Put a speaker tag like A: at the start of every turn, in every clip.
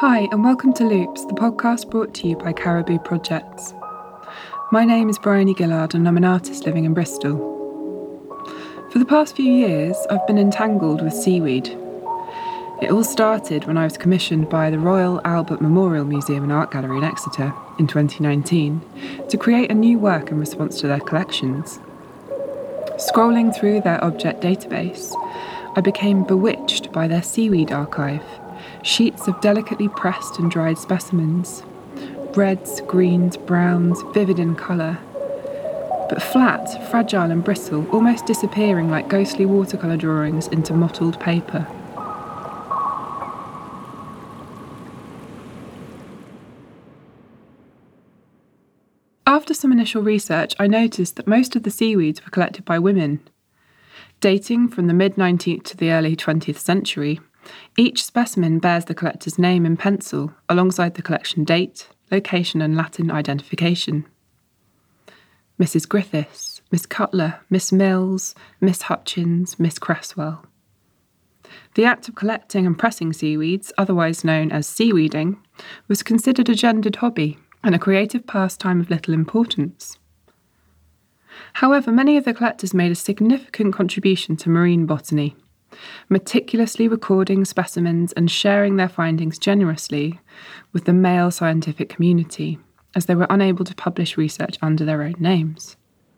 A: Hi, and welcome to Loops, the podcast brought to you by Caribou Projects. My name is Bryony Gillard, and I'm an artist living in Bristol. For the past few years, I've been entangled with seaweed. It all started when I was commissioned by the Royal Albert Memorial Museum and Art Gallery in Exeter in 2019 to create a new work in response to their collections. Scrolling through their object database, I became bewitched by their seaweed archive. Sheets of delicately pressed and dried specimens. Reds, greens, browns, vivid in colour. But flat, fragile and brittle, almost disappearing like ghostly watercolour drawings into mottled paper. After some initial research, I noticed that most of the seaweeds were collected by women. Dating from the mid-19th to the early 20th century, each specimen bears the collector's name in pencil, alongside the collection date, location and Latin identification. Mrs. Griffiths, Miss Cutler, Miss Mills, Miss Hutchins, Miss Cresswell. The act of collecting and pressing seaweeds, otherwise known as seaweeding, was considered a gendered hobby and a creative pastime of little importance. However, many of the collectors made a significant contribution to marine botany, meticulously recording specimens and sharing their findings generously with the male scientific community, as they were unable to publish research under their own names.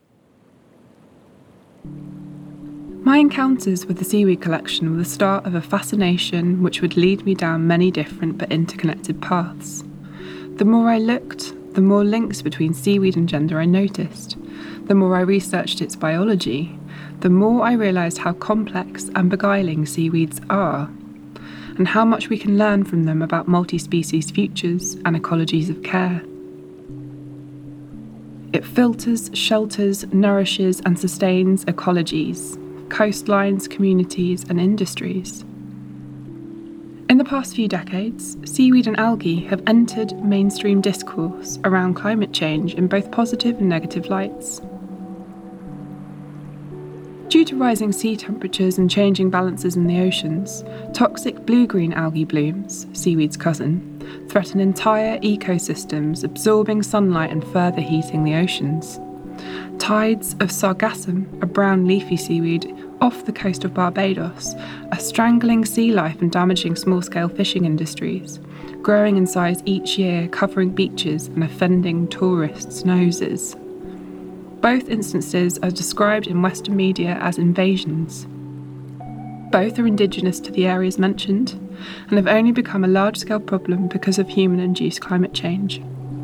A: My encounters with the seaweed collection were the start of a fascination which would lead me down many different but interconnected paths. The more I looked, the more links between seaweed and gender I noticed. The more I researched its biology, the more I realised how complex and beguiling seaweeds are, and how much we can learn from them about multi-species futures and ecologies of care. It filters, shelters, nourishes and sustains ecologies, coastlines, communities and industries. In the past few decades, seaweed and algae have entered mainstream discourse around climate change in both positive and negative lights. Due to rising sea temperatures and changing balances in the oceans, toxic blue-green algae blooms, seaweed's cousin, threaten entire ecosystems, absorbing sunlight and further heating the oceans. Tides of sargassum, a brown leafy seaweed, off the coast of Barbados, are strangling sea life and damaging small-scale fishing industries, growing in size each year, covering beaches and offending tourists' noses. Both instances are described in Western media as invasions. Both are indigenous to the areas mentioned and have only become a large-scale problem because of human-induced climate change.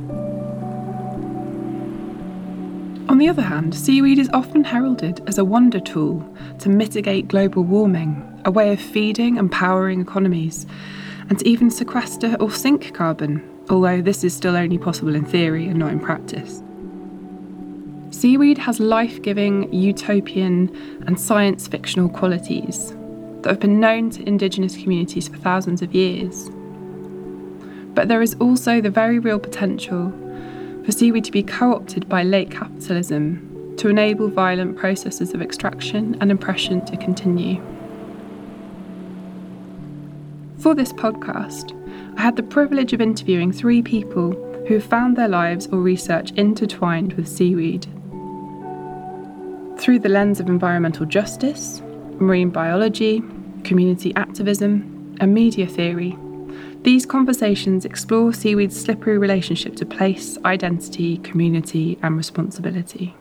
A: On the other hand, seaweed is often heralded as a wonder tool to mitigate global warming, a way of feeding and powering economies, and to even sequester or sink carbon, although this is still only possible in theory and not in practice. Seaweed has life-giving, utopian and science-fictional qualities that have been known to indigenous communities for thousands of years. But there is also the very real potential for seaweed to be co-opted by late capitalism to enable violent processes of extraction and oppression to continue. For this podcast, I had the privilege of interviewing 3 people who have found their lives or research intertwined with seaweed. Through the lens of environmental justice, marine biology, community activism, and media theory, these conversations explore seaweed's slippery relationship to place, identity, community, and responsibility.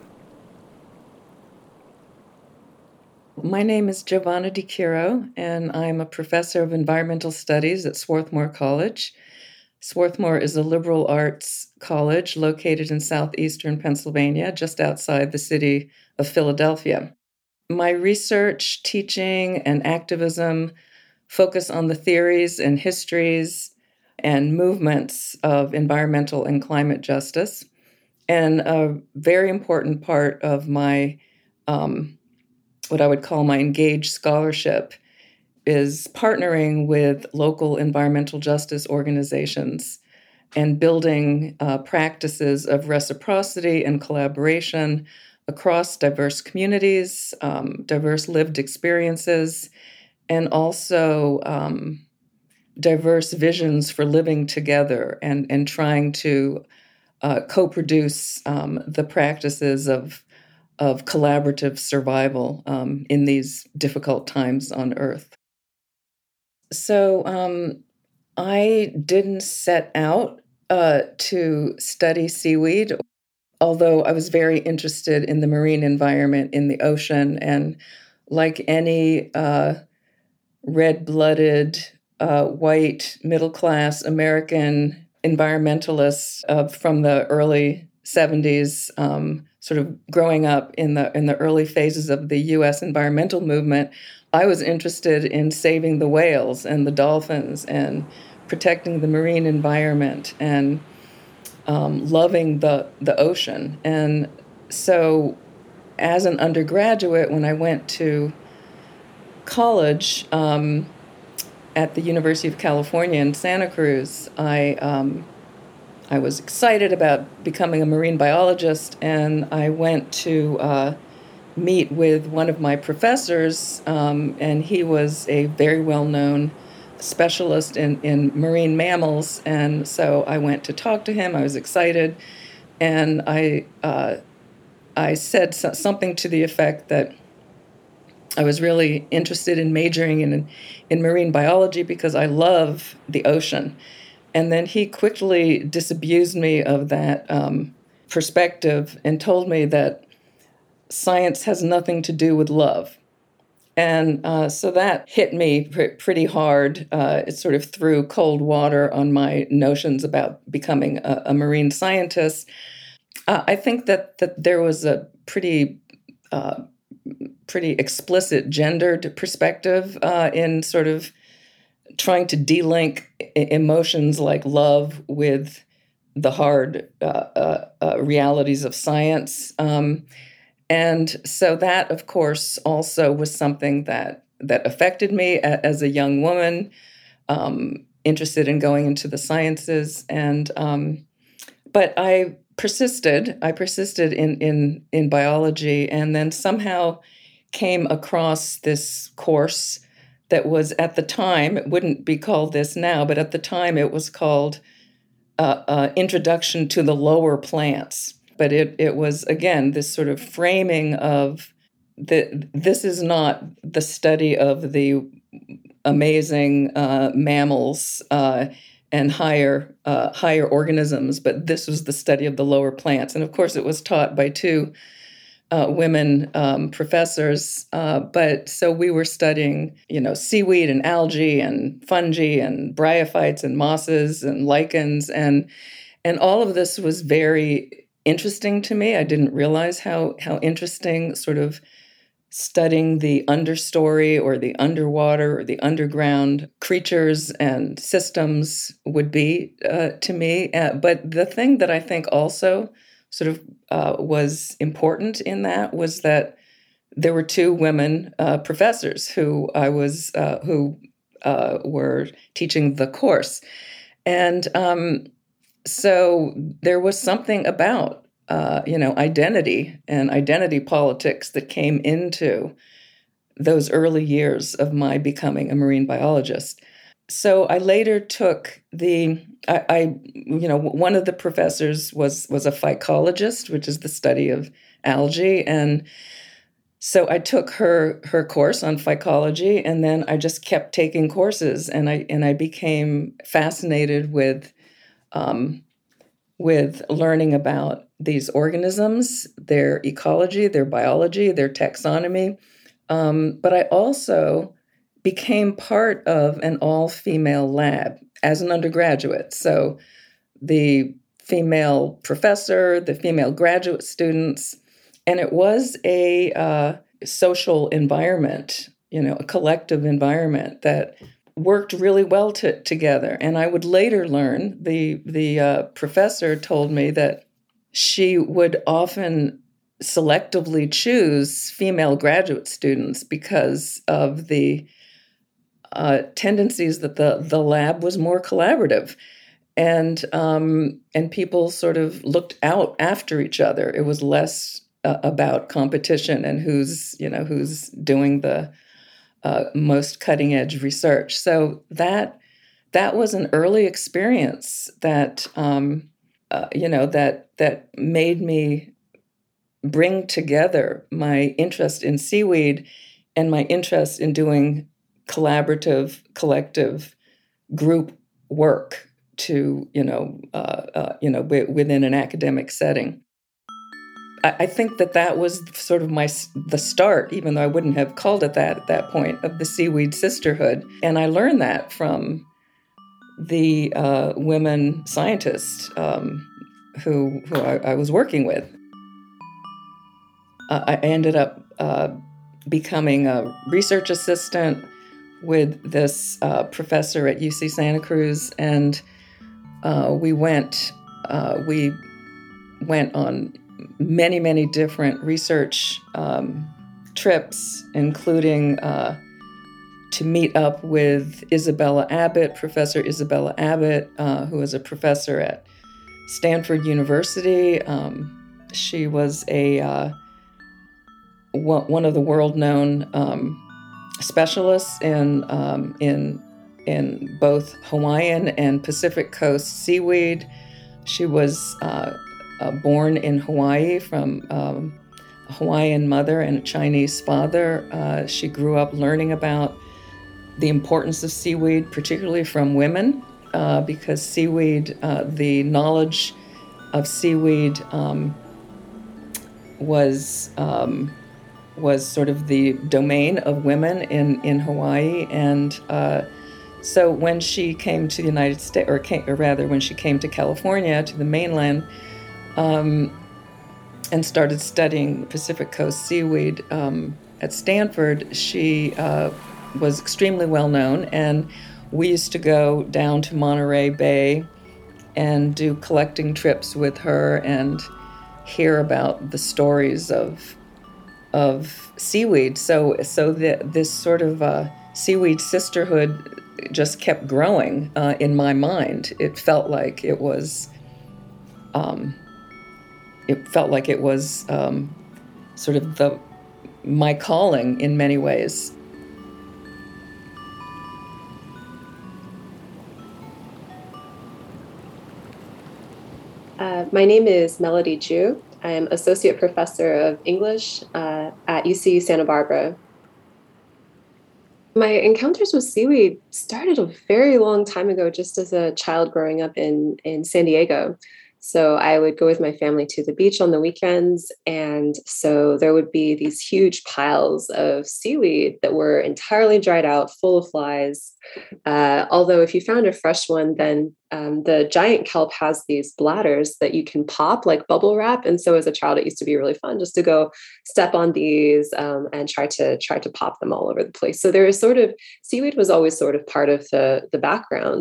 B: My name is Giovanna Di Chiro, and I'm a professor of environmental studies at Swarthmore College. Swarthmore is a liberal arts college located in southeastern Pennsylvania, just outside the city of Philadelphia. My research, teaching, and activism focus on the theories and histories and movements of environmental and climate justice. And a very important part of my, what I would call my engaged scholarship, is partnering with local environmental justice organizations and building practices of reciprocity and collaboration across diverse communities, diverse lived experiences, and also diverse visions for living together and trying to co-produce the practices of collaborative survival in these difficult times on Earth. So I didn't set out to study seaweed, although I was very interested in the marine environment in the ocean. And like any red-blooded, white, middle-class American environmentalist from the early 70s, sort of growing up in the early phases of the U.S. environmental movement, I was interested in saving the whales and the dolphins and protecting the marine environment and loving the ocean. And so as an undergraduate, when I went to college at the University of California in Santa Cruz, I was excited about becoming a marine biologist, and I went to meet with one of my professors, and he was a very well-known specialist in marine mammals, and so I went to talk to him. I was excited, and I said something to the effect that I was really interested in majoring in marine biology because I love the ocean. And then he quickly disabused me of that perspective and told me that science has nothing to do with love. And so that hit me pretty hard. It sort of threw cold water on my notions about becoming a marine scientist. I think that there was a pretty explicit gendered perspective in sort of trying to de-link emotions like love with the hard realities of science. And so that, of course, also was something that affected me as a young woman, interested in going into the sciences. And but I persisted. I persisted in biology, and then somehow came across this course that was, at the time, it wouldn't be called this now, but at the time it was called Introduction to the Lower Plants. But it was, again, this sort of framing of this is not the study of the amazing mammals and higher organisms, but this was the study of the lower plants. And of course, it was taught by two women professors. But so we were studying, seaweed and algae and fungi and bryophytes and mosses and lichens, and all of this was very interesting to me. I didn't realize how interesting sort of studying the understory or the underwater or the underground creatures and systems would be to me. But the thing that I think also sort of was important in that was that there were two women professors who were teaching the course, and so there was something about identity and identity politics that came into those early years of my becoming a marine biologist. So I later took one of the professors was a phycologist, which is the study of algae, and so I took her course on phycology, and then I just kept taking courses, and I became fascinated with learning about these organisms, their ecology, their biology, their taxonomy. But I also became part of an all-female lab as an undergraduate. So the female professor, the female graduate students, and it was a social environment, a collective environment that worked really well together. And I would later learn, the professor told me that she would often selectively choose female graduate students because of the tendencies that the lab was more collaborative, and people sort of looked out after each other. It was less about competition and who's doing the most cutting edge research. So that that was an early experience that that made me bring together my interest in seaweed and my interest in doing collaborative, collective group work to within an academic setting. I think that was sort of the start, even though I wouldn't have called it that at that point, of the Seaweed Sisterhood. And I learned that from the women scientists who I was working with. I ended up becoming a research assistant with this professor at UC Santa Cruz, and we went on many, many different research trips, including to meet up with Isabella Abbott, Professor Isabella Abbott, who was a professor at Stanford University. She was one of the world-known specialists in both Hawaiian and Pacific Coast seaweed. She was born in Hawaii from a Hawaiian mother and a Chinese father. She grew up learning about the importance of seaweed, particularly from women, because seaweed, the knowledge of seaweed was sort of the domain of women in Hawaii. And so when she came to the United States, or rather when she came to California, to the mainland, and started studying Pacific Coast seaweed at Stanford, she was extremely well known. And we used to go down to Monterey Bay and do collecting trips with her and hear about the stories of seaweed. So this sort of seaweed sisterhood just kept growing in my mind. It felt like it was sort of my calling in many ways.
C: My name is Melody Ju. I'm Associate Professor of English at UC Santa Barbara. My encounters with seaweed started a very long time ago, just as a child growing up in San Diego. So I would go with my family to the beach on the weekends. And so there would be these huge piles of seaweed that were entirely dried out, full of flies. Although if you found a fresh one, then the giant kelp has these bladders that you can pop like bubble wrap. And so as a child, it used to be really fun just to go step on these and try to pop them all over the place. So there is seaweed was always sort of part of the background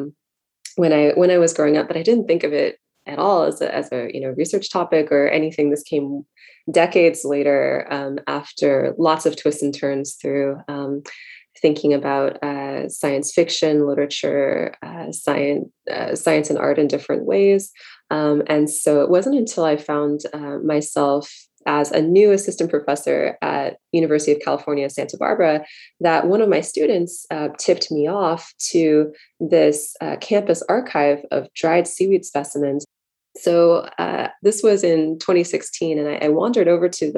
C: when I was growing up, but I didn't think of it at all as a research topic or anything. This came decades later after lots of twists and turns through thinking about science fiction, literature, science and art in different ways. And so it wasn't until I found myself as a new assistant professor at University of California, Santa Barbara, that one of my students tipped me off to this campus archive of dried seaweed specimens. So this was in 2016, and I wandered over to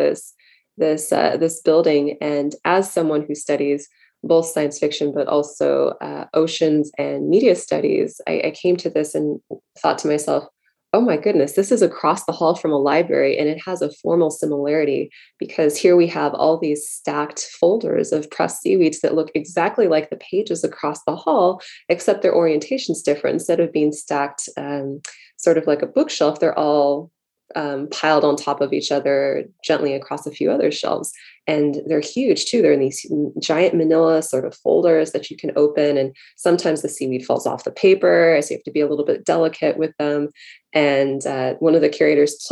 C: this building. And as someone who studies both science fiction, but also oceans and media studies, I came to this and thought to myself, oh my goodness, this is across the hall from a library, and it has a formal similarity because here we have all these stacked folders of pressed seaweeds that look exactly like the pages across the hall, except their orientation's different. Instead of being stacked sort of like a bookshelf, they're all piled on top of each other gently across a few other shelves. And they're huge too. They're in these giant manila sort of folders that you can open. And sometimes the seaweed falls off the paper, so you have to be a little bit delicate with them. And one of the curators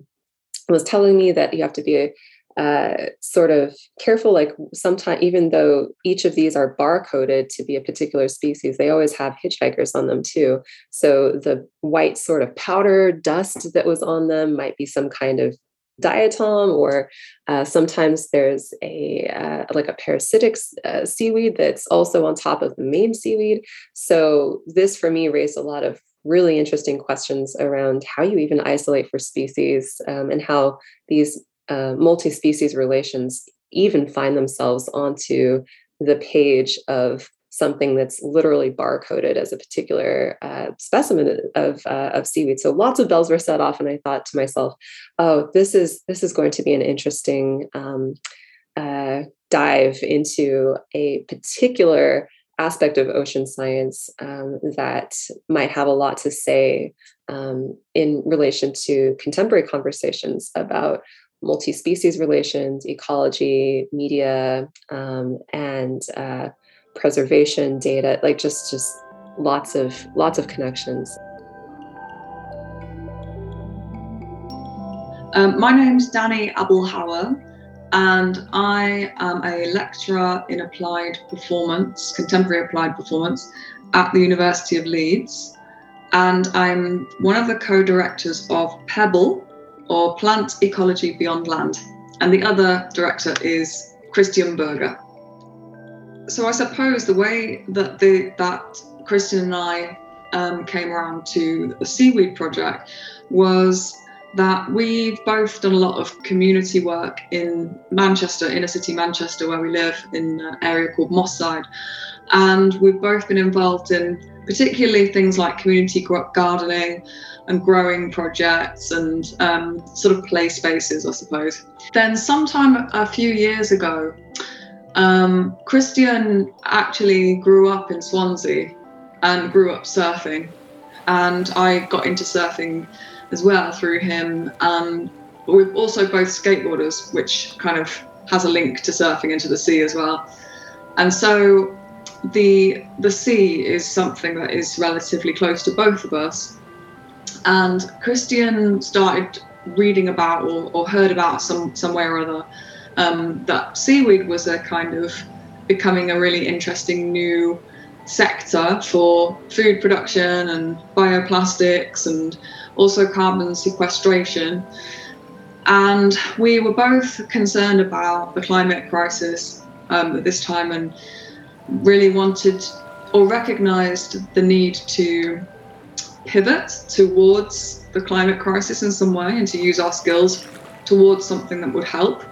C: was telling me that you have to be sort of careful, like sometimes, even though each of these are barcoded to be a particular species, they always have hitchhikers on them too. So the white sort of powder dust that was on them might be some kind of diatom, or sometimes there's a like a parasitic seaweed that's also on top of the main seaweed. So this for me raised a lot of really interesting questions around how you even isolate for species, and how these multi-species relations even find themselves onto the page of something that's literally barcoded as a particular specimen of seaweed. So lots of bells were set off, and I thought to myself, "Oh, this is going to be an interesting dive into a particular aspect of ocean science that might have a lot to say in relation to contemporary conversations about multi-species relations, ecology, media, and preservation data, like just lots of connections."
D: My name's Danny Abelhauer, and I am a lecturer in applied performance, contemporary applied performance, at the University of Leeds. And I'm one of the co-directors of PEBBLE, or Plant Ecology Beyond Land. And the other director is Christian Berger. So I suppose the way that that Christian and I came around to the Seaweed Project was that we've both done a lot of community work in Manchester, inner city Manchester, where we live, in an area called Moss Side. And we've both been involved in particularly things like community gardening and growing projects and sort of play spaces, I suppose. Then sometime a few years ago, Christian actually grew up in Swansea and grew up surfing. And I got into surfing as well through him. We're also both skateboarders, which kind of has a link to surfing into the sea as well. And so the sea is something that is relatively close to both of us. And Christian started reading about or heard about some way or other that seaweed was a kind of becoming a really interesting new sector for food production and bioplastics and also carbon sequestration. And we were both concerned about the climate crisis at this time, and really wanted or recognized the need to pivot towards the climate crisis in some way and to use our skills towards something that would help.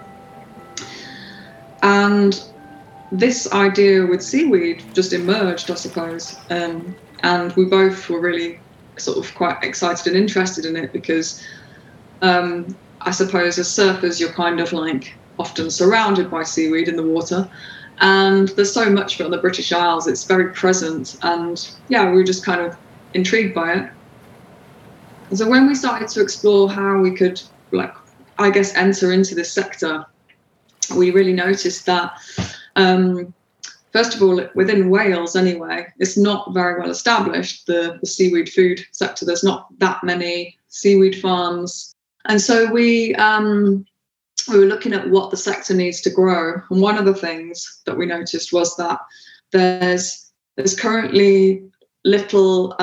D: And this idea with seaweed just emerged, I suppose, and we both were really sort of quite excited and interested in it because I suppose as surfers you're kind of like often surrounded by seaweed in the water, and there's so much of it on the British Isles, it's very present, and yeah, we were just kind of intrigued by it. And so when we started to explore how we could, like, I guess, enter into this sector, we really noticed that first of all, within Wales anyway, it's not very well established, the seaweed food sector. There's not that many seaweed farms. And so we were looking at what the sector needs to grow. And one of the things that we noticed was that there's currently little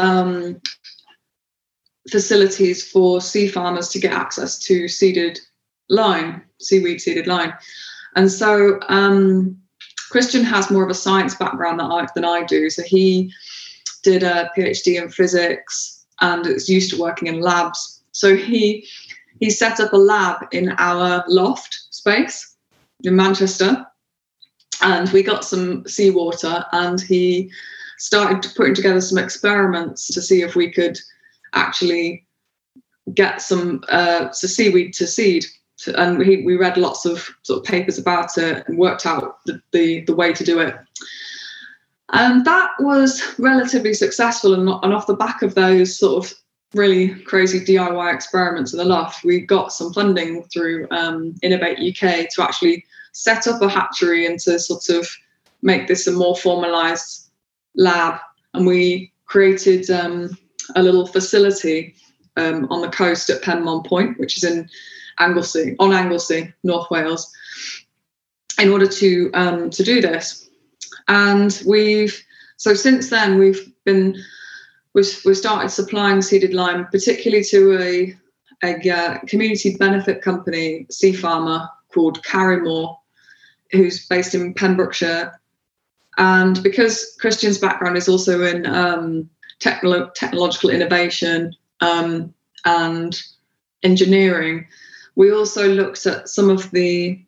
D: facilities for sea farmers to get access to seeded line, seaweed seeded line. And so Christian has more of a science background than I do. So he did a PhD in physics and is used to working in labs. So he set up a lab in our loft space in Manchester, and we got some seawater, and he started putting together some experiments to see if we could actually get some seaweed to seed. And we read lots of sort of papers about it and worked out the way to do it. And that was relatively successful. And off the back of those sort of really crazy DIY experiments in the loft, we got some funding through Innovate UK to actually set up a hatchery and to sort of make this a more formalised lab. And we created a little facility on the coast at Penmon Point, which is in Anglesey, North Wales, in order to do this. And since then we've started supplying seeded lime, particularly to a community benefit company, sea farmer called Carrymore, who's based in Pembrokeshire. And because Christian's background is also in technological innovation and engineering, we also looked at some of the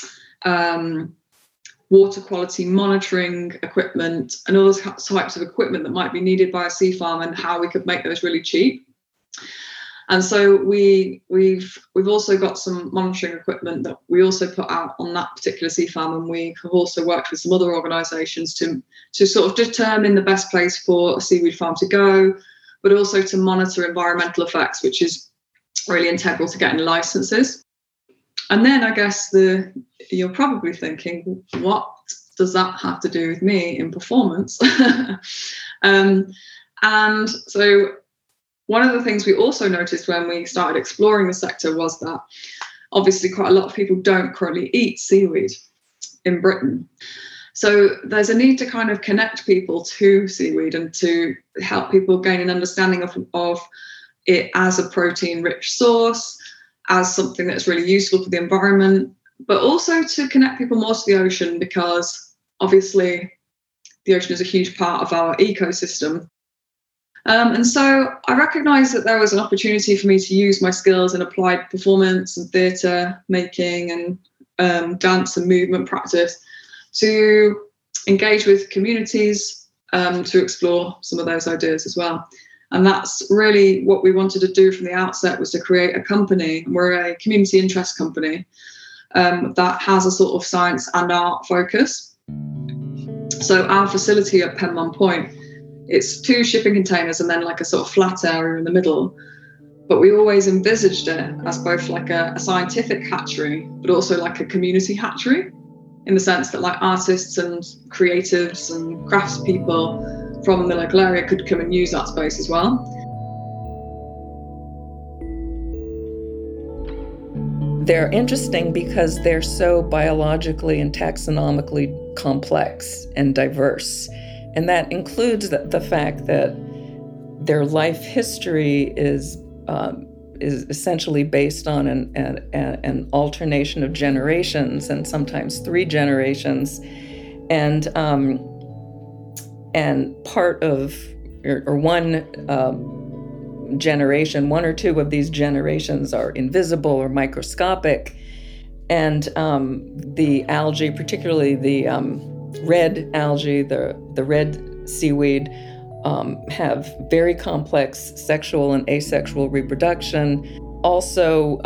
D: water quality monitoring equipment and other types of equipment that might be needed by a sea farm and how we could make those really cheap. And so we've also got some monitoring equipment that we also put out on that particular sea farm, and we have also worked with some other organisations to sort of determine the best place for a seaweed farm to go, but also to monitor environmental effects, which is really integral to getting licenses. And then I guess you're probably thinking, what does that have to do with me in performance? And so one of the things we also noticed when we started exploring the sector was that obviously quite a lot of people don't currently eat seaweed in Britain. So there's a need to kind of connect people to seaweed and to help people gain an understanding of it as a protein-rich source, as something that's really useful for the environment, but also to connect people more to the ocean, because obviously the ocean is a huge part of our ecosystem. And so I recognised that there was an opportunity for me to use my skills in applied performance and theatre making and dance and movement practice to engage with communities to explore some of those ideas as well. And that's really what we wanted to do from the outset, was to create a company. We're a community interest company that has a sort of science and art focus. So our facility at Penmon Point, it's 2 shipping containers and then like a sort of flat area in the middle. But we always envisaged it as both like a scientific hatchery, but also like a community hatchery, in the sense that like artists and creatives and craftspeople from the local area could come and use that space as well.
B: They're interesting because they're so biologically and taxonomically complex and diverse. And that includes the fact that their life history is essentially based on an alternation of generations, and sometimes 3 generations, and part of or one generation, 1 or 2 of these generations are invisible or microscopic, and the algae, particularly the red algae, the red seaweed, have very complex sexual and asexual reproduction. Also,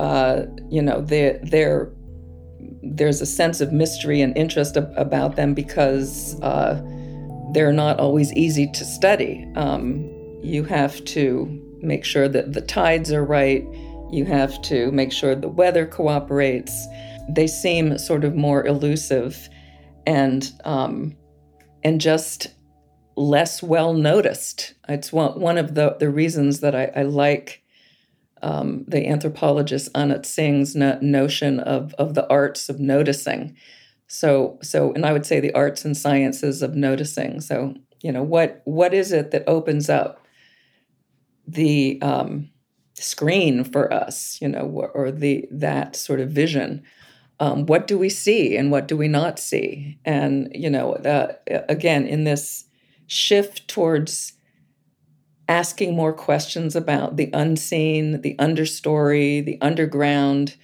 B: there's a sense of mystery and interest about them because they're not always easy to study. You have to make sure that the tides are right. You have to make sure the weather cooperates. They seem sort of more elusive and just less well noticed. It's one of the reasons that I like the anthropologist Anat Singh's notion of the arts of noticing. So, and I would say the arts and sciences of noticing. So, what is it that opens up the screen for us, or that sort of vision? What do we see and what do we not see? And, again, in this shift towards asking more questions about the unseen, the understory, the underground,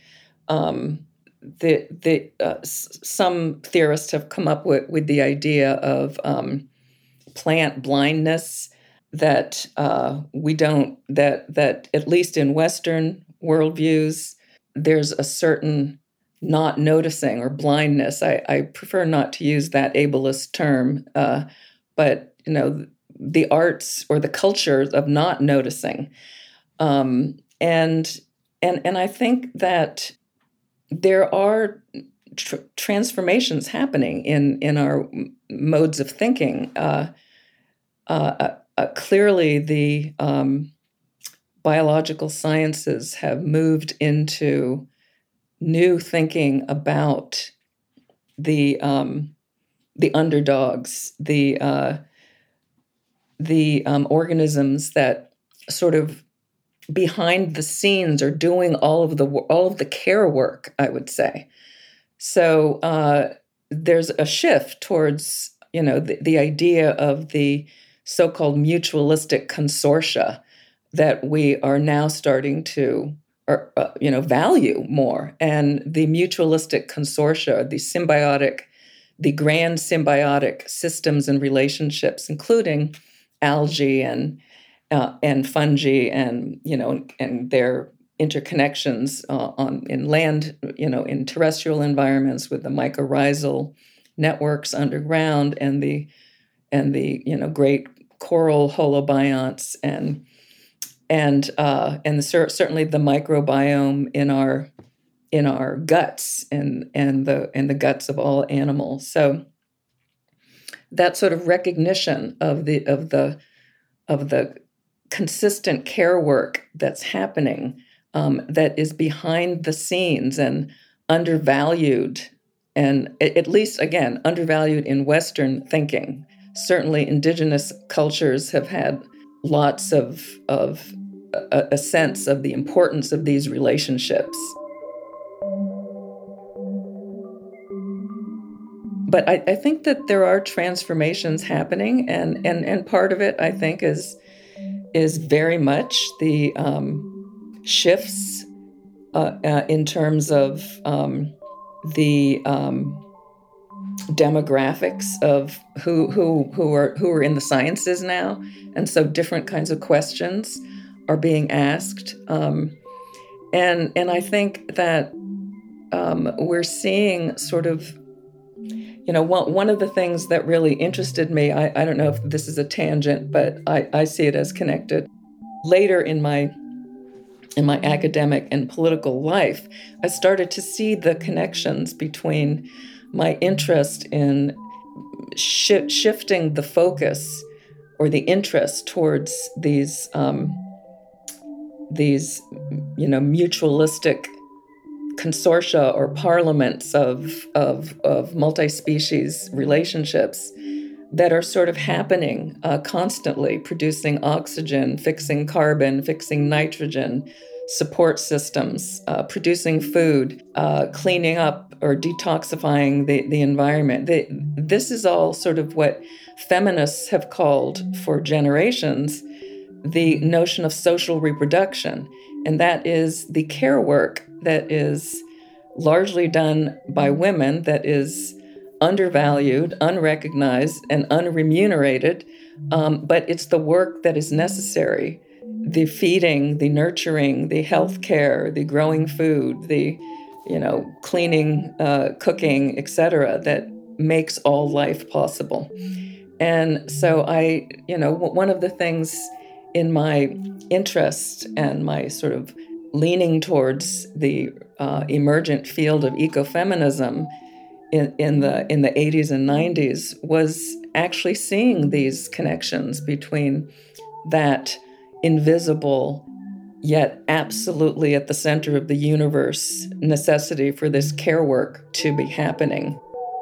B: some theorists have come up with the idea of plant blindness, that that at least in Western worldviews, there's a certain not noticing or blindness. I prefer not to use that ableist term, but the arts or the culture of not noticing, and I think that there are transformations happening in our modes of thinking. Clearly, the biological sciences have moved into new thinking about the underdogs, the organisms that sort of behind the scenes are doing all of the care work, I would say. So there's a shift towards, the idea of the so-called mutualistic consortia that we are now starting to, value more. And the mutualistic consortia, the grand symbiotic systems and relationships, including algae and fungi, and their interconnections in land, in terrestrial environments with the mycorrhizal networks underground, and the great coral holobionts, and certainly the microbiome in our guts, and the guts of all animals. So that sort of recognition of the consistent care work that's happening, that is behind the scenes and undervalued, and at least, again, undervalued in Western thinking. Certainly, indigenous cultures have had lots of a sense of the importance of these relationships. But I think that there are transformations happening, and part of it, I think, is very much the shifts in terms of the demographics of who are in the sciences now, and so different kinds of questions are being asked, and I think that we're seeing sort of, one of the things that really interested me, I don't know if this is a tangent, but I see it as connected. Later in my academic and political life, I started to see the connections between my interest in shifting the focus or the interest towards these mutualistic consortia or parliaments of multi-species relationships that are sort of happening constantly, producing oxygen, fixing carbon, fixing nitrogen, support systems, producing food, cleaning up or detoxifying the environment. This is all sort of what feminists have called for generations the notion of social reproduction. And that is the care work that is largely done by women, that is undervalued, unrecognized, and unremunerated, but it's the work that is necessary. The feeding, the nurturing, the health care, the growing food, the cleaning, cooking, etc., that makes all life possible. And so one of the things in my interest and my sort of leaning towards the emergent field of ecofeminism in the 80s and 90s was actually seeing these connections between that invisible yet absolutely at the center of the universe necessity for this care work to be happening.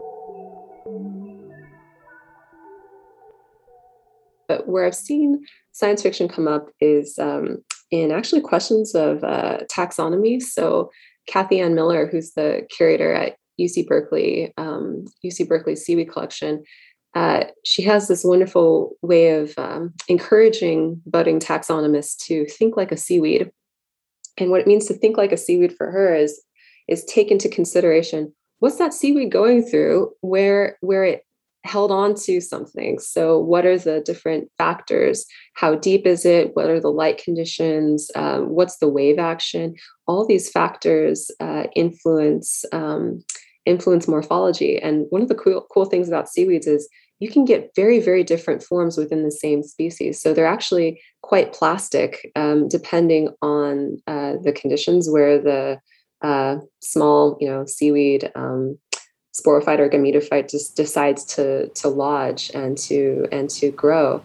C: But where I've seen science fiction come up is in actually questions of taxonomy. So Kathy Ann Miller, who's the curator at UC Berkeley Seaweed Collection, she has this wonderful way of encouraging budding taxonomists to think like a seaweed. And what it means to think like a seaweed for her is take into consideration, what's that seaweed going through where it held on to something. So what are the different factors? How deep is it? What are the light conditions? What's the wave action? All these factors influence morphology. And one of the cool things about seaweeds is you can get very, very different forms within the same species. So they're actually quite plastic, depending on the conditions where the small, seaweed sporophyte or gametophyte just decides to lodge and to grow.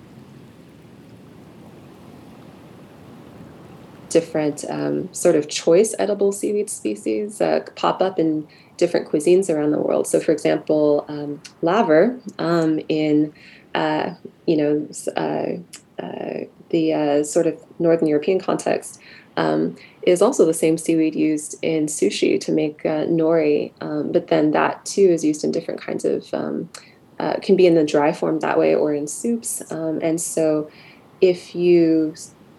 C: Different sort of choice edible seaweed species pop up in different cuisines around the world. So, for example, laver in the the sort of Northern European context, is also the same seaweed used in sushi to make nori, but then that too is used in different kinds of, can be in the dry form that way or in soups. And so if you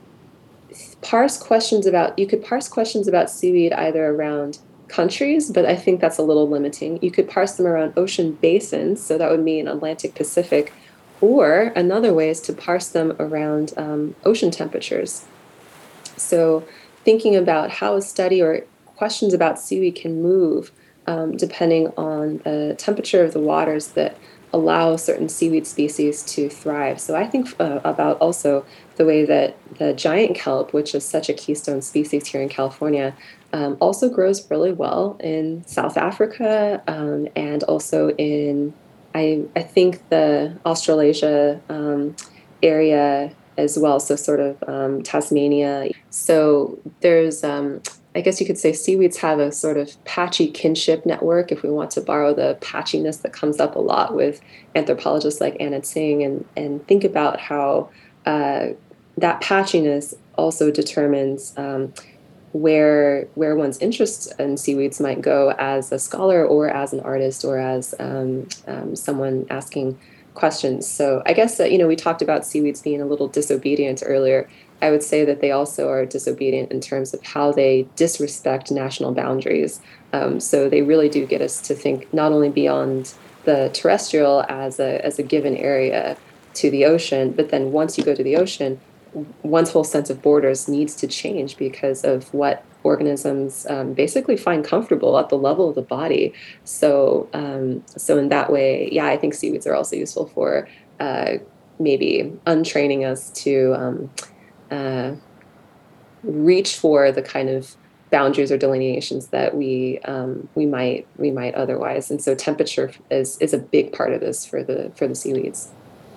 C: you could parse questions about seaweed either around countries, but I think that's a little limiting. You could parse them around ocean basins, so that would mean Atlantic Pacific, or another way is to parse them around ocean temperatures. So thinking about how a study or questions about seaweed can move depending on the temperature of the waters that allow certain seaweed species to thrive. So I think about also the way that the giant kelp, which is such a keystone species here in California, also grows really well in South Africa, and also in, I think, the Australasia area as well, so sort of Tasmania. So there's, I guess you could say seaweeds have a sort of patchy kinship network, if we want to borrow the patchiness that comes up a lot with anthropologists like Anna Tsing, and think about how that patchiness also determines where one's interests in seaweeds might go as a scholar or as an artist or as someone asking questions. So I guess that, we talked about seaweeds being a little disobedient earlier. I would say that they also are disobedient in terms of how they disrespect national boundaries. So they really do get us to think not only beyond the terrestrial as a given area to the ocean, but then once you go to the ocean, one's whole sense of borders needs to change because of what organisms basically find comfortable at the level of the body. So in that way, yeah, I think seaweeds are also useful for maybe untraining us to reach for the kind of boundaries or delineations that we might otherwise. And so temperature is a big part of this for the seaweeds.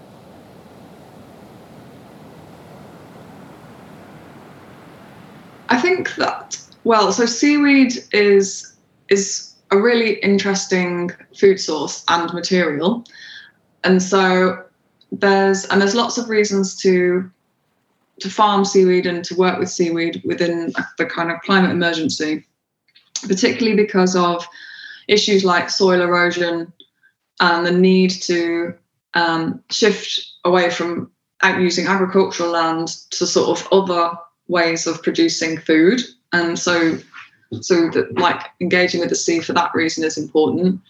D: I think that, so seaweed is a really interesting food source and material. And so there's lots of reasons to farm seaweed and to work with seaweed within the kind of climate emergency, particularly because of issues like soil erosion and the need to shift away from using agricultural land to sort of other ways of producing food. And so that, like, engaging with the sea for that reason is important.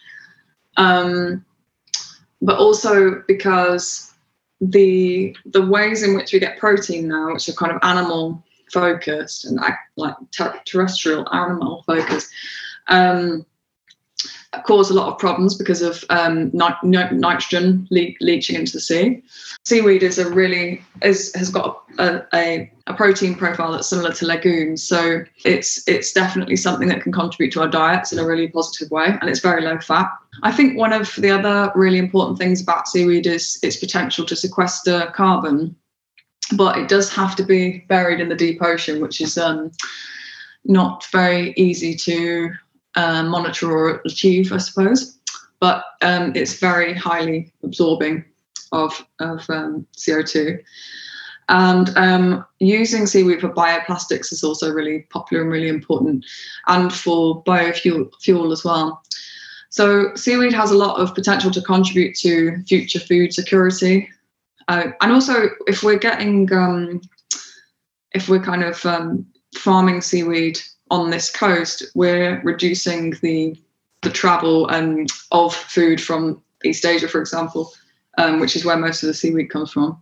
D: But also because the ways in which we get protein now, which are kind of animal focused and like terrestrial animal focused, cause a lot of problems because of nitrogen leaching into the sea. Seaweed has got a protein profile that's similar to legumes, so it's definitely something that can contribute to our diets in a really positive way, and it's very low fat. I think one of the other really important things about seaweed is its potential to sequester carbon, but it does have to be buried in the deep ocean, which is not very easy to monitor or achieve, I suppose, but it's very highly absorbing of CO2. And using seaweed for bioplastics is also really popular and really important, and for biofuel as well. So seaweed has a lot of potential to contribute to future food security. And also, if we're farming seaweed on this coast, we're reducing the travel of food from East Asia, for example, which is where most of the seaweed comes from.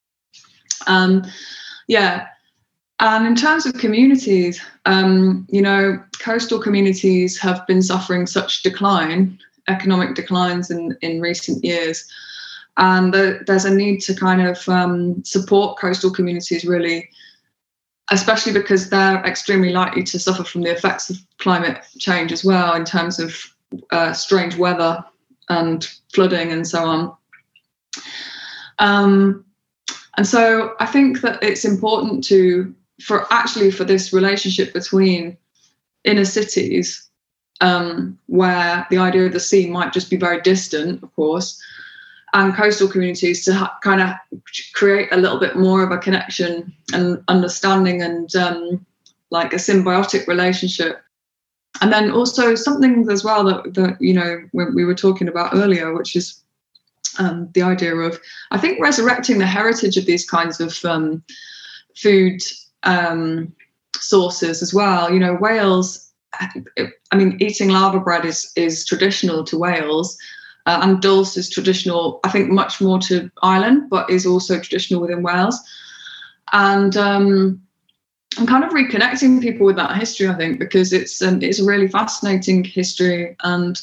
D: And in terms of communities, coastal communities have been suffering such economic declines in recent years. And there's a need to kind of support coastal communities, really, especially because they're extremely likely to suffer from the effects of climate change as well, in terms of strange weather and flooding and so on. And so I think that it's important for this relationship between inner cities, where the idea of the sea might just be very distant, of course, and coastal communities to kind of create a little bit more of a connection and understanding and like a symbiotic relationship. And then also something as well that you know, we were talking about earlier, which is the idea of, I think, resurrecting the heritage of these kinds of food sources as well. You know, Wales, I mean, eating lava bread is traditional to Wales, and dulse is traditional, I think, much more to Ireland, but is also traditional within Wales. And I'm kind of reconnecting people with that history, I think, because it's a really fascinating history, and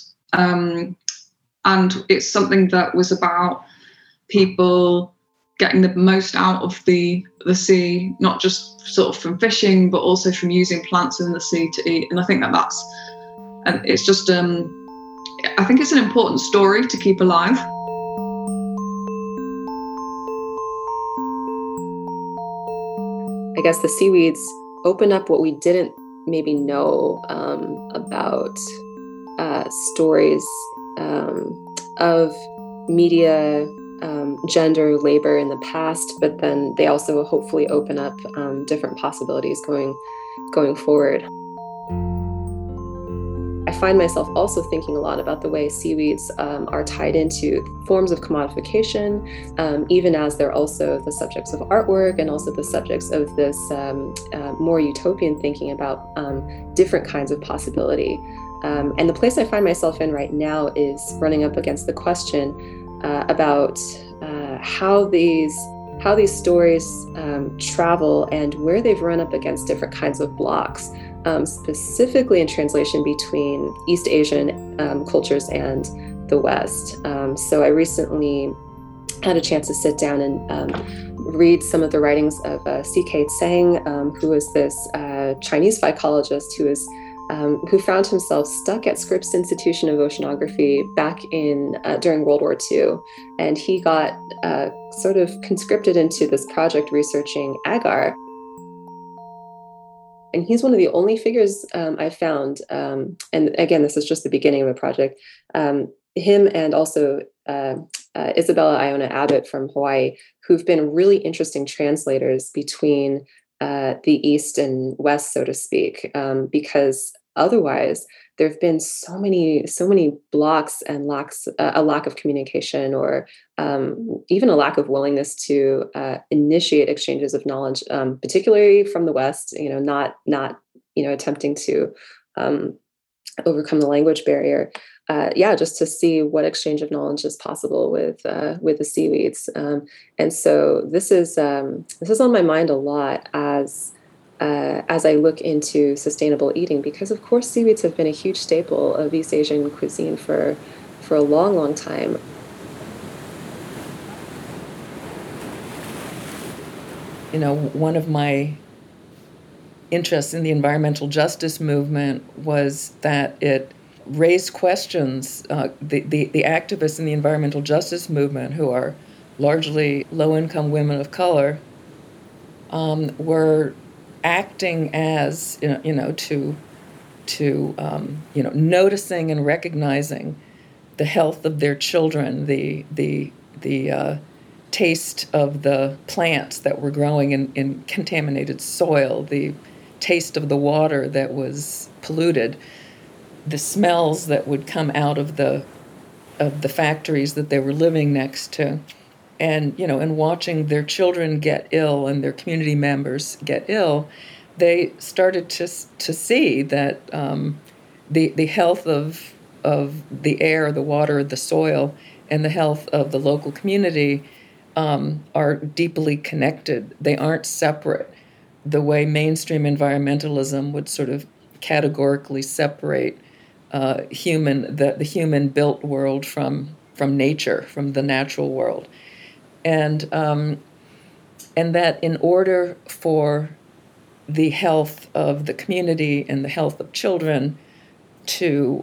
D: it's something that was about people getting the most out of the sea, not just sort of from fishing, but also from using plants in the sea to eat. And I think it's just, I think it's an important story to keep alive.
C: I guess the seaweeds open up what we didn't maybe know about stories of media, gender, labor in the past, but then they also hopefully open up different possibilities going forward. I find myself also thinking a lot about the way seaweeds are tied into forms of commodification, even as they're also the subjects of artwork and also the subjects of this more utopian thinking about different kinds of possibility. And the place I find myself in right now is running up against the question about how these stories travel and where they've run up against different kinds of blocks. Specifically in translation between East Asian cultures and the West. So I recently had a chance to sit down and read some of the writings of C.K. Tsang, who is this Chinese phycologist who found himself stuck at Scripps Institution of Oceanography back during World War II. And he got sort of conscripted into this project researching agar. And he's one of the only figures I found, and again, this is just the beginning of a project, him and also Isabella Iona Abbott from Hawaii, who've been really interesting translators between the East and West, so to speak, because otherwise there have been so many blocks and a lack of communication, or even a lack of willingness to initiate exchanges of knowledge, particularly from the West. Not attempting to overcome the language barrier. Just to see what exchange of knowledge is possible with the seaweeds. And so this is on my mind a lot as I look into sustainable eating, because of course seaweeds have been a huge staple of East Asian cuisine for a long, long time.
B: One of my interests in the environmental justice movement was that it raised questions. The activists in the environmental justice movement, who are largely low-income women of color, were acting as noticing and recognizing the health of their children, the taste of the plants that were growing in contaminated soil, the taste of the water that was polluted, the smells that would come out of the factories that they were living next to, and watching their children get ill and their community members get ill, they started to see that the health of the air, the water, the soil, and the health of the local community are deeply connected. They aren't separate the way mainstream environmentalism would sort of categorically separate the human-built world from nature, from the natural world, and that in order for the health of the community and the health of children to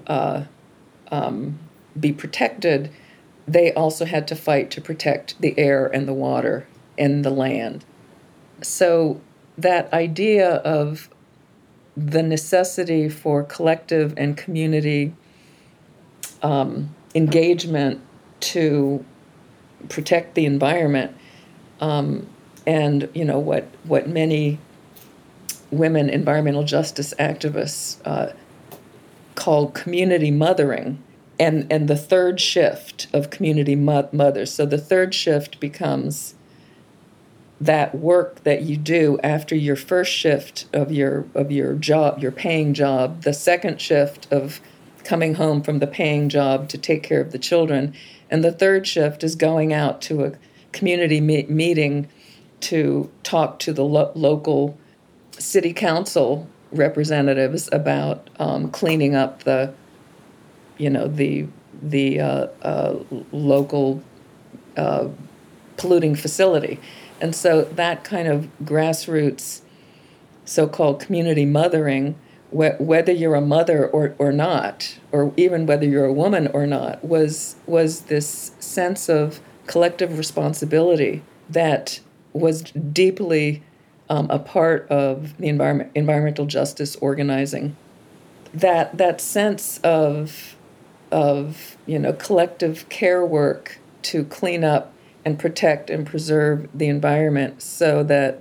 B: be protected, they also had to fight to protect the air and the water and the land. So that idea of the necessity for collective and community engagement to protect the environment. And what many women environmental justice activists call community mothering, and the third shift of community mothers. So the third shift becomes that work that you do after your first shift of your job, your paying job, the second shift of coming home from the paying job to take care of the children, and the third shift is going out to a community meeting to talk to the local city council representatives about cleaning up the local polluting facility. And so that kind of grassroots so-called community mothering, whether you're a mother or not, or even whether you're a woman or not, was this sense of collective responsibility that was deeply a part of the environmental justice organizing. That sense of collective care work to clean up and protect and preserve the environment so that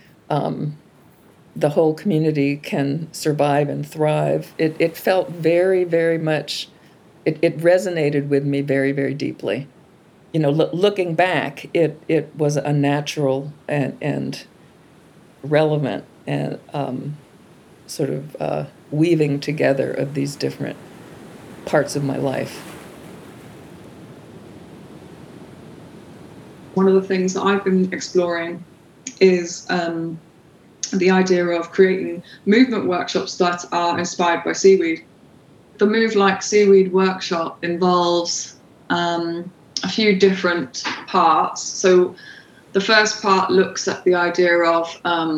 B: the whole community can survive and thrive. It felt very, very much, it resonated with me very, very deeply. Looking back, it was a natural and relevant and sort of weaving together of these different parts of my life.
D: One of the things that I've been exploring is the idea of creating movement workshops that are inspired by seaweed. The Move Like Seaweed workshop involves a few different parts. So the first part looks at the idea of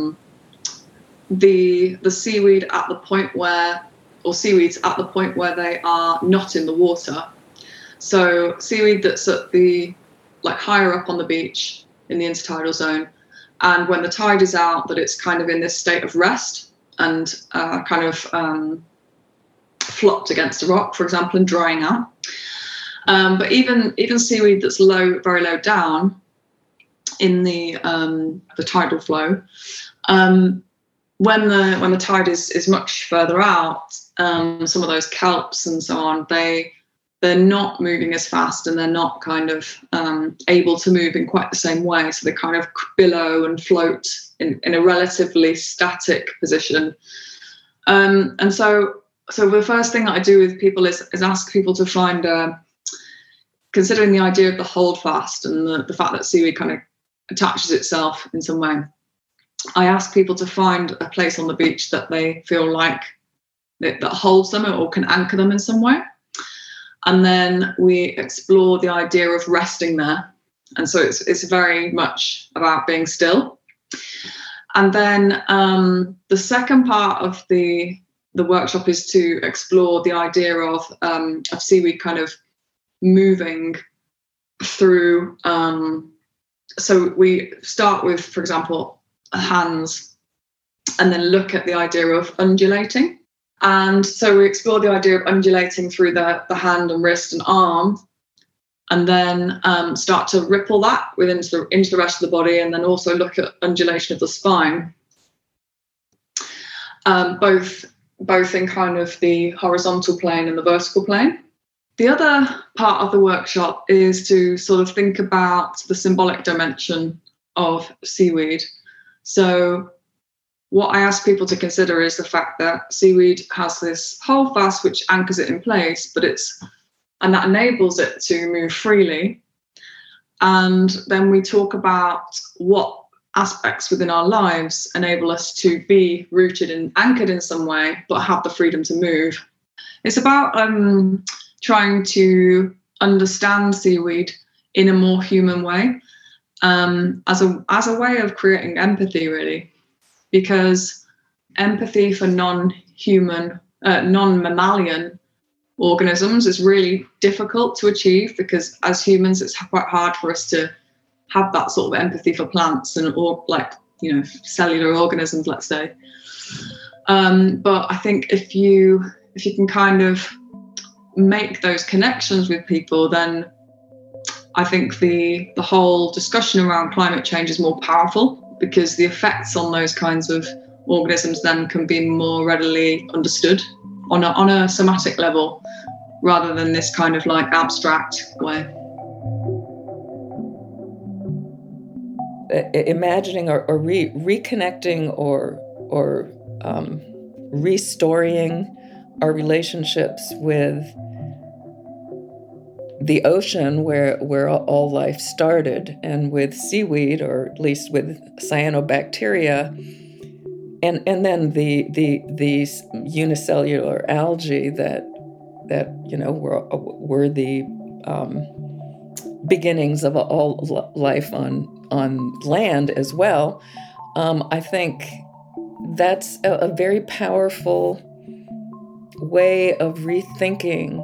D: the seaweed at the point where, or seaweeds at the point where they are not in the water. So seaweed that's at the, like higher up on the beach in the intertidal zone. And when the tide is out, that it's kind of in this state of rest and kind of flopped against a rock, for example, and drying out. But even seaweed that's low, very low down in the tidal flow, when the tide is much further out, some of those kelps and so on, they're not moving as fast and they're not kind of able to move in quite the same way. So they kind of billow and float in a relatively static position. And so the first thing that I do with people is ask people to find, considering the idea of the hold fast and the fact that seaweed kind of attaches itself in some way, I ask people to find a place on the beach that they feel like that holds them or can anchor them in some way. And then we explore the idea of resting there. And so it's very much about being still. And then the second part of the workshop is to explore the idea of seaweed kind of moving through. So we start with, for example, hands, and then look at the idea of undulating. And so we explore the idea of undulating through the hand and wrist and arm, and then start to ripple that into the rest of the body, and then also look at undulation of the spine, both in kind of the horizontal plane and the vertical plane. The other part of the workshop is to sort of think about the symbolic dimension of seaweed. So what I ask people to consider is the fact that seaweed has this hold fast which anchors it in place, and that enables it to move freely. And then we talk about what aspects within our lives enable us to be rooted and anchored in some way, but have the freedom to move. It's about trying to understand seaweed in a more human way, as a way of creating empathy, really. Because empathy for non-human, non-mammalian organisms is really difficult to achieve, because as humans, it's quite hard for us to have that sort of empathy for plants or cellular organisms, let's say. But I think if you can kind of make those connections with people, then I think the whole discussion around climate change is more powerful because the effects on those kinds of organisms then can be more readily understood on a somatic level rather than this kind of like abstract way.
B: Imagining or reconnecting or restoring our relationships with the ocean where all life started, and with seaweed, or at least with cyanobacteria, and then the unicellular algae that were the beginnings of all life on land as well. I think that's a very powerful way of rethinking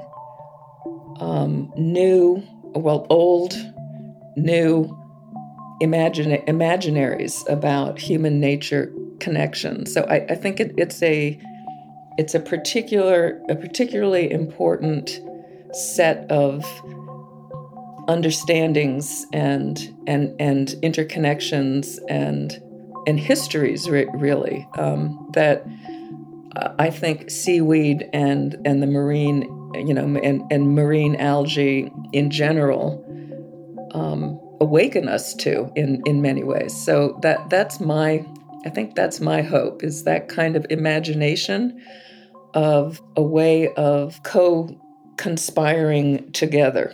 B: old, new imaginaries about human nature connection. So I think it's a particularly important set of understandings and interconnections and histories really that I think seaweed and the marine, and marine algae in general awaken us to in many ways. So I think that's my hope, is that kind of imagination of a way of co-conspiring together.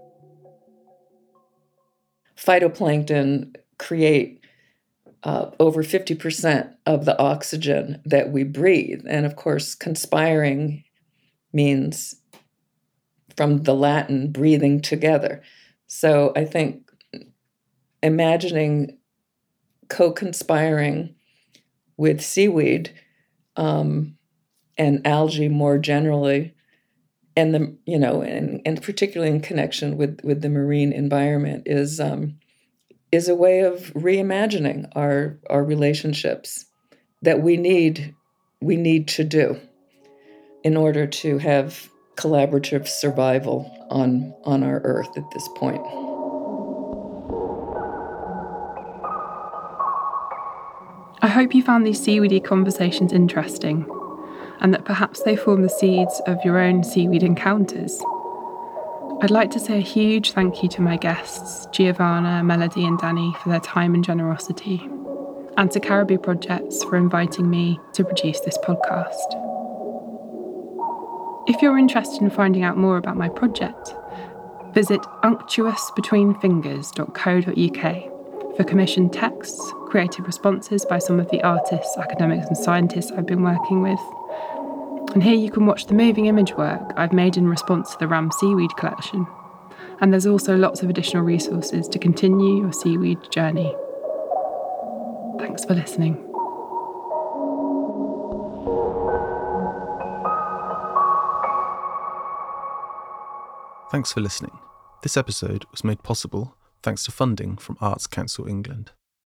B: Phytoplankton create over 50% of the oxygen that we breathe. And of course, conspiring means, from the Latin, breathing together. So I think imagining co-conspiring with seaweed and algae more generally, and and particularly in connection with the marine environment, is a way of reimagining our relationships that we need to do in order to have collaborative survival on our Earth at this point.
A: I hope you found these seaweedy conversations interesting, and that perhaps they form the seeds of your own seaweed encounters. I'd like to say a huge thank you to my guests, Giovanna, Melody and Danny, for their time and generosity, and to Caribou Projects for inviting me to produce this podcast. If you're interested in finding out more about my project, visit unctuousbetweenfingers.co.uk for commissioned texts, creative responses by some of the artists, academics and scientists I've been working with. And here you can watch the moving image work I've made in response to the RAM Seaweed collection. And there's also lots of additional resources to continue your seaweed journey. Thanks for listening.
E: Thanks for listening. This episode was made possible thanks to funding from Arts Council England.